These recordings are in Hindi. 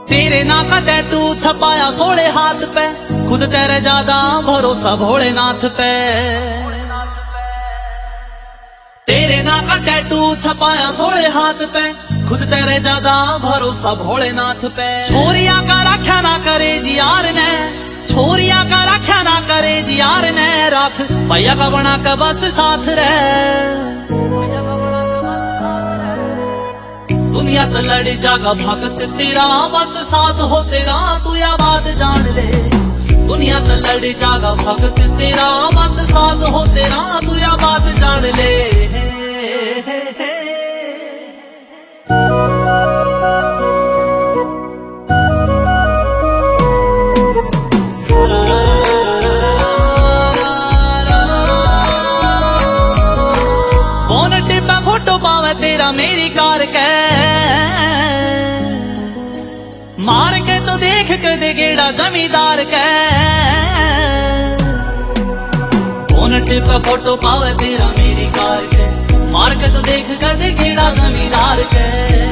तेरे नाम का टैटू छपाया सोले हाथ पे, खुद तेरे ज्यादा भरोसा भोलेनाथ पे। तेरे नाम का टैटू छपाया सोले हाथ पे, खुद तेरे ज्यादा भरोसा भोलेनाथ पे। छोरिया का रखा ना करे जी यार ने, छोरिया का रखा ना करे जी यार ने, रख भैया का बना के बस साथ रहे। दुनिया तो लड़ी जागा भगत तेरा, बस साथ हो तेरा तू या बात जान ले। दुनिया तो लड़ी जागा भगत तेरा, बस साथ हो तेरा तू या बात जान ले। कौन टिप्पा फोटो पावे तेरा मेरी कार के, मार के तो देख के दे गेड़ा जमींदार के। कौन टिप्पा फोटो पावे तेरा मेरी कार के, मार के तो देख के दे गेड़ा जमींदार के।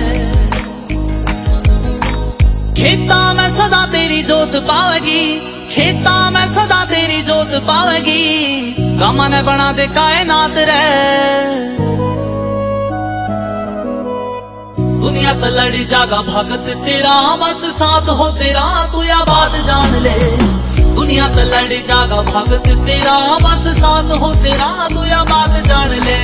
खेता में सदा तेरी जोत पावेगी, खेता में सदा तेरी जोत पावेगी, गमा ने बना दे कायनात रे। दुनिया तो लड़ी जागा भगत तेरा, बस साथ हो तेरा तू या बात जान ले। दुनिया तो लड़ी जागा भगत तेरा, बस साथ हो तेरा तू या बात जान ले।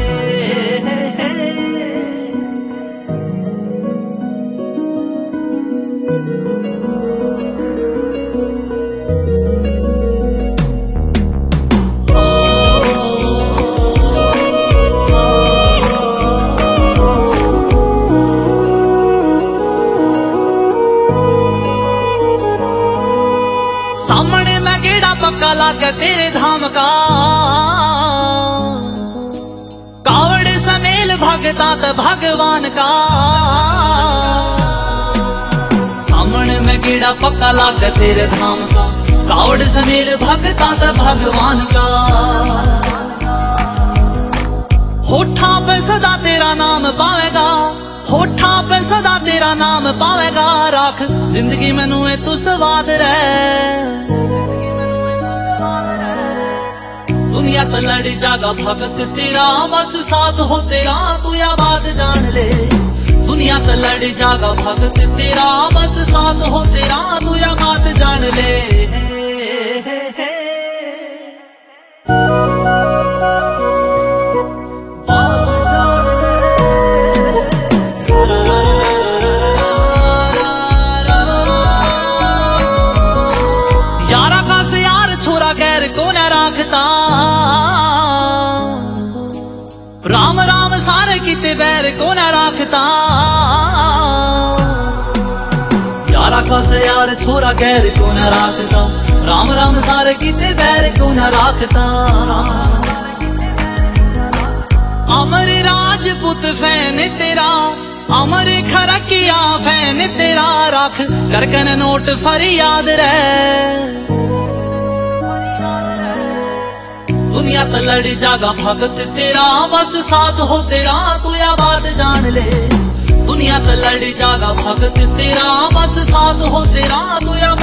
सामने मैं गेड़ा पक्का लागे तेरे धाम का, कावड़ समेल भगता त भगवान का। सामने मैं गेड़ा पक्का लागे तेरे धाम का, कावड़ समेल भगता त भगवान का। होठा पे सदा तेरा नाम पावेगा, होठा पे सदा तेरा नाम पावेगा, राख जिंदगी मैनू तू स्वाद रहे। दुनिया तो लड़ी जागा भगत तेरा, बस साथ हो तेरा तू या बात जान ले। दुनिया तो लड़ी जागा भगत तेरा, बस साथ हो तेरा तू या बात जान ले। यारा का से यार छोरा गैर को न राखता, राम राम सारे किते बैर को न राखता। यारा का से यार छोरा गैर को न राखता, राम राम सारे किते बैर को न राखता। अमर राजपूत फैन तेरा, अमर खरकिया फैन तेरा, रख करकन नोट फरियाद रहे। दुनिया तो लड़ी जागा भगत तेरा, बस साथ हो तेरा तू या बात जान ले। दुनिया तो लड़ी जागा भगत तेरा, बस साथ हो तेरा तू या